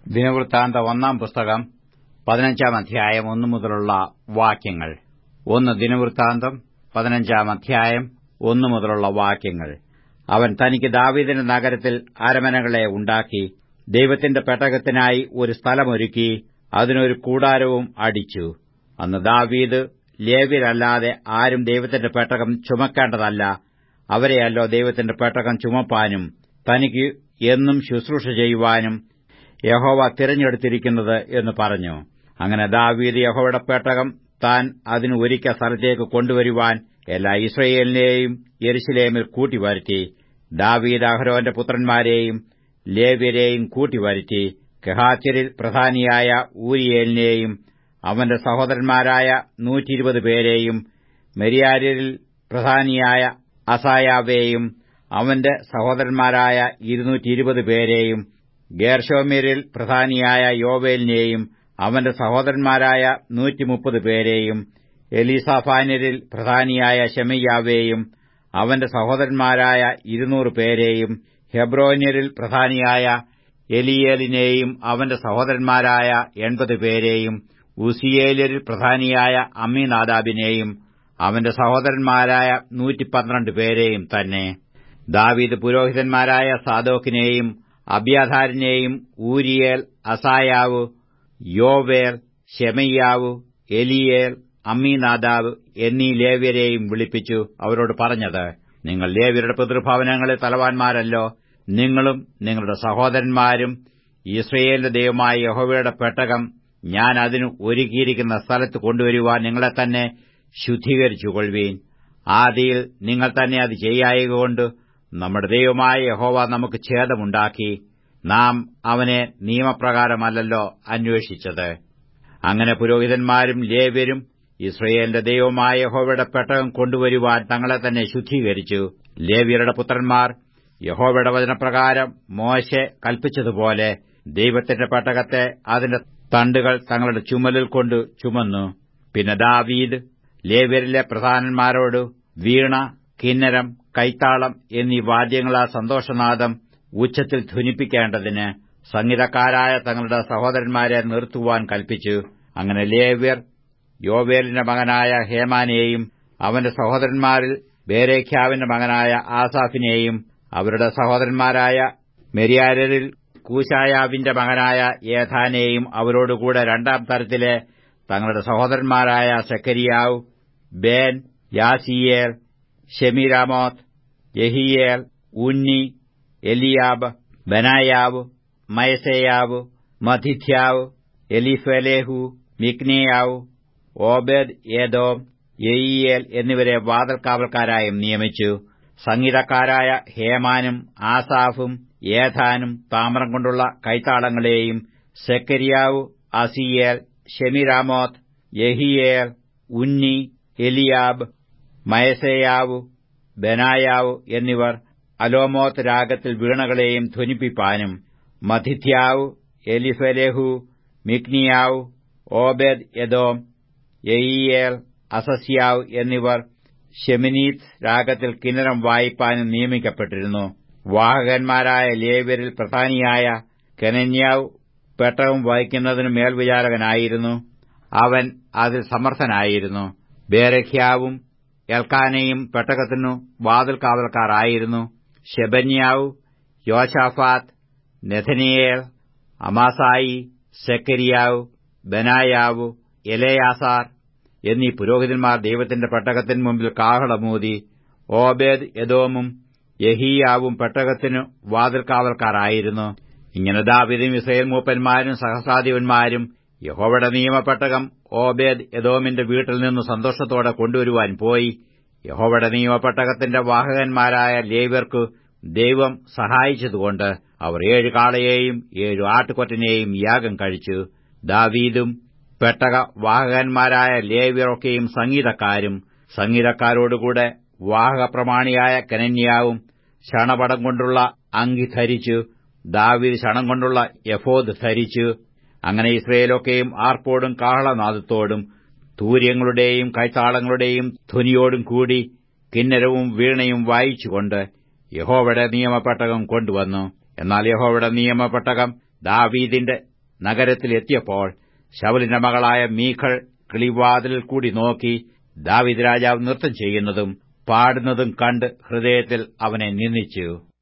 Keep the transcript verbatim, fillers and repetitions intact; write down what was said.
ദിനവൃത്താന്ത ഒന്നാം പുസ്തകം പതിനഞ്ചാം അധ്യായം ഒന്നു മുതലുള്ള വാക്യങ്ങൾ. ഒന്ന് ദിനവൃത്താന്തം പതിനഞ്ചാം അധ്യായം ഒന്നു മുതലുള്ള വാക്യങ്ങൾ. അവൻ തനിക്ക് ദാവീദിന്റെ നഗരത്തിൽ അരമനകളെ ഉണ്ടാക്കി, ദൈവത്തിന്റെ പെട്ടകത്തിനായി ഒരു സ്ഥലമൊരുക്കി, അതിനൊരു കൂടാരവും അടിച്ചു. അന്ന് ദാവീദ് ലേവ്യരല്ലാതെ ആരും ദൈവത്തിന്റെ പെട്ടകം ചുമക്കേണ്ടതല്ല, അവരെയല്ലോ ദൈവത്തിന്റെ പെട്ടകം ചുമപ്പാനും തനിക്ക് എന്നും ശുശ്രൂഷ ചെയ്യുവാനും യഹോവ തിരഞ്ഞെടുത്തിരിക്കുന്നത് എന്ന് പറഞ്ഞു. അങ്ങനെ ദാവീദ് യഹോവയുടെ പെട്ടകം താൻ അതിന് ഒരുക്കിയ സ്ഥലത്തേക്ക് കൊണ്ടുവരുവാൻ എല്ലാ യിസ്രായേലിനെയും യെരൂശലേമിൽ കൂട്ടിവരുത്തി. ദാവീദ് അഹരോന്റെ പുത്രന്മാരെയും ലേവ്യരെയും കൂട്ടിവരുത്തി. കെഹാത്യരിൽ പ്രധാനിയായ ഊരിയേലിനെയും അവന്റെ സഹോദരന്മാരായ നൂറ്റിയിരുപത് പേരെയും, മെര്യാര്യരിൽ പ്രധാനിയായ അസായാവെയും അവന്റെ സഹോദരന്മാരായ ഇരുന്നൂറ്റിയിരുപത് പേരെയും, ഗേർശോമ്യരിൽ പ്രധാനിയായ യോവേലിനെയും അവന്റെ സഹോദരന്മാരായ നൂറ്റിമുപ്പത് പേരെയും, എലീസാഫാന്യരിൽ പ്രധാനിയായ ശെമയ്യാവെയും അവന്റെ സഹോദരന്മാരായ ഇരുന്നൂറ് പേരെയും, ഹെബ്രോന്യരിൽ പ്രധാനിയായ എലീയേലിനെയും അവന്റെ സഹോദരന്മാരായ എൺപത് പേരെയും, ഉസിയേല്യരിൽ പ്രധാനിയായ അമ്മീനാദാബിനെയും അവന്റെ സഹോദരന്മാരായ നൂറ്റിപ്പന്ത്രണ്ട് പേരെയും തന്നെ. ദാവീദ് പുരോഹിതന്മാരായ സാദോക്കിനെയും അബ്യാഥാരിനെയും, ഊരിയേൽ, അസായാവ്, യോവേൽ, ശെമയ്യാവ്, എലീയേൽ, അമ്മീനാദാബ് എന്നീ ലേവ്യരെയും വിളിപ്പിച്ചു അവരോട് പറഞ്ഞത്, നിങ്ങൾ ലേവ്യരുടെ പിതൃഭവനങ്ങളിൽ തലവാന്മാരല്ലോ. നിങ്ങളും നിങ്ങളുടെ സഹോദരന്മാരും യിസ്രായേലിന്റെ ദൈവമായ യഹോവയുടെ പെട്ടകം ഞാൻ അതിന് ഒരുക്കിയിരിക്കുന്ന സ്ഥലത്ത് കൊണ്ടുവരുവാൻ നിങ്ങളെ തന്നെ ശുദ്ധീകരിച്ചുകൊള്ളുവീൻ. ആദിയിൽ നിങ്ങൾ തന്നെ അത് ചെയ്യായകൊണ്ട് നമ്മുടെ ദൈവമായ യഹോവ നമുക്ക് ഛേദമുണ്ടാക്കി. നാം അവനെ നിയമപ്രകാരമല്ലല്ലോ അന്വേഷിച്ചത്. അങ്ങനെ പുരോഹിതന്മാരും ലേവ്യരും യിസ്രായേലിന്റെ ദൈവമായ യഹോവയുടെ പെട്ടകം കൊണ്ടുവരുവാൻ തങ്ങളെ തന്നെ ശുദ്ധീകരിച്ചു. ലേവ്യരുടെ പുത്രന്മാർ യഹോവയുടെ വചനപ്രകാരം മോശെ കൽപ്പിച്ചതുപോലെ ദൈവത്തിന്റെ പെട്ടകത്തെ അതിന്റെ തണ്ടുകൾ തങ്ങളുടെ ചുമലിൽ കൊണ്ട് ചുമന്നു. പിന്നെ ദാവീദ് ലേവ്യരിലെ പ്രധാനന്മാരോട് വീണ, കിന്നരം, കൈത്താളം എന്നീ വാദ്യങ്ങളാ സന്തോഷനാദം ഉച്ചത്തിൽ ധ്വനിപ്പിക്കേണ്ടതിന് സംഗീതക്കാരായ തങ്ങളുടെ സഹോദരന്മാരെ നിർത്തുവാൻ കൽപ്പിച്ചു. അങ്ങനെ ലേവ്യർ യോവേലിന്റെ മകനായ ഹേമാനെയും അവന്റെ സഹോദരന്മാരിൽ ബേരെഖ്യാവിന്റെ മകനായ ആസാഫിനെയും അവരുടെ സഹോദരന്മാരായ മെര്യാര്യരിൽ കൂശായാവിന്റെ മകനായ ഏഥാനെയും അവരോടുകൂടെ രണ്ടാം തരത്തിലെ തങ്ങളുടെ സഹോദരന്മാരായ സെക്കരിയാവ്, ബേൻ, യാസീയേൽ, ഷെമിരാമോത്ത്, യെഹിയേൽ, ഉന്നി, എലിയാബ്, ബനായാവ്, മയസേയാവ്, മഥിഥ്യാവ്, എലിഫെലേഹു, മിക്നേയാവ്, ഓബേദ് ഏദോം, യെയീയേൽ എന്നിവരെ വാതിൽക്കാവൽക്കാരായും നിയമിച്ചു. സംഗീതക്കാരായ ഹേമാനും ആസാഫും ഏഥാനും താമ്രം കൊണ്ടുള്ള കൈത്താളങ്ങളെയും, സെക്കരിയാവ്, അസീയേൽ, ഷെമിരാമോത്ത്, യെഹിയേൽ, ഉന്നി, എലിയാബ്, മയസേയാവ്, ബനായാവ് എന്നിവർ അലോമോത്ത് രാഗത്തിൽ വീണകളെയും ധ്വനിപ്പിപ്പാനും, മഥിഥ്യാവ്, എലിഫെലേഹു, മിക്നിയാവ്, ഓബേദ് എദോം, യെയീയേൽ, അസസ്യാവ് എന്നിവർ ഷെമിനീത്ത് രാഗത്തിൽ കിന്നരം വായിപ്പാനും നിയമിക്കപ്പെട്ടിരുന്നു. വാഹകന്മാരായ ലേവ്യരിൽ പ്രധാനിയായ കെനന്യാവ് പെട്ടകം വഹിക്കുന്നതിന് മേൽവിചാരകനായിരുന്നു. അവൻ അതിൽ സമർത്ഥനായിരുന്നു. ബേരെഖ്യാവും എൽക്കാനയും പെട്ടകത്തിനു വാതിൽക്കാവൽക്കാരായിരുന്നു. ശെബന്യാവ്, യോശാഫാത്ത്, നെഥനീയേൽ, അമാസായി, സെക്കരിയാവ്, ബനായാവ്, എലെയാസാർ എന്നീ പുരോഹിതന്മാർ ദൈവത്തിന്റെ പെട്ടകത്തിന് മുമ്പിൽ കാഹളമൂതി. ഓബേദ് എദോമും യെഹീയാവും പെട്ടകത്തിനു വാതിൽക്കാവൽക്കാരായിരുന്നു. ഇങ്ങനെ ദാവീദും യിസ്രായേൽ മൂപ്പന്മാരും സഹസ്രാധിപന്മാരും യഹോവയുടെ നിയമപ്പെട്ടകം ഓബേദ് എദോമിന്റെ വീട്ടിൽ നിന്ന് സന്തോഷത്തോടെ കൊണ്ടുവരുവാൻ പോയി. യഹോവയുടെ നിയമപ്പെട്ടകത്തിന്റെ വാഹകന്മാരായ ലേവ്യർക്കു ദൈവം സഹായിച്ചതുകൊണ്ട് അവർ ഏഴു കാളയെയും ഏഴു ആട്ടുകൊറ്റനെയും യാഗം കഴിച്ചു. ദാവീദും പെട്ടക വാഹകന്മാരായ ലേവ്യരൊക്കെയും സംഗീതക്കാരും, സംഗീതക്കാരോടുകൂടെ വാഹകപ്രമാണിയായ കെനന്യാവും ശണപടം കൊണ്ടുള്ള അങ്കി ധരിച്ചു. ദാവീദ് ശണം കൊണ്ടുള്ള എഫോദ് ധരിച്ചു. അങ്ങനെ യിസ്രായേലൊക്കെയും ആർപ്പോടും കാഹളനാദത്തോടും തൂര്യങ്ങളുടെയും കൈത്താളങ്ങളുടെയും ധ്വനിയോടും കൂടി കിന്നരവും വീണയും വായിച്ചുകൊണ്ട് യഹോവയുടെ നിയമപ്പെട്ടകം കൊണ്ടുവന്നു. എന്നാൽ യഹോവയുടെ നിയമപ്പെട്ടകം ദാവീദിന്റെ നഗരത്തിൽ എത്തിയപ്പോൾ ശൌലിന്റെ മകളായ മീഖൾ കിളിവാതിലിൽ കൂടി നോക്കി ദാവീദ് രാജാവ് നൃത്തം ചെയ്യുന്നതും പാടുന്നതും കണ്ട് ഹൃദയത്തിൽ അവനെ നിന്ദിച്ചു.